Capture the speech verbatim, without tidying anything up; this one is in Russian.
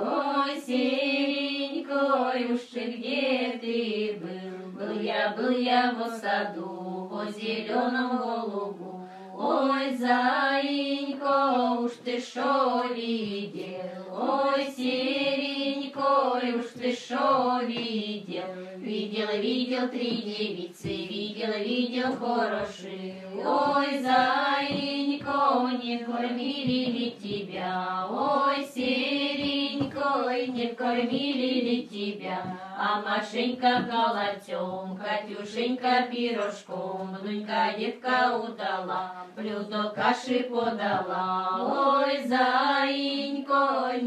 Ой, серенько, уж ты где ты был? Был я, был я во саду, во зеленом голубу. Ой, заинько, уж ты шо видел? Ой, серенько, уж ты шо видел? Видел, видел три девицы, видел, видел хорошие. Ой, заинько, не кормили ли тебя? Ой, серенько, не кормили ли тебя? А Машенька колотем, Катюшенька пирожком, Нунька девка удала, блюдо каши подала. Ой, заинько,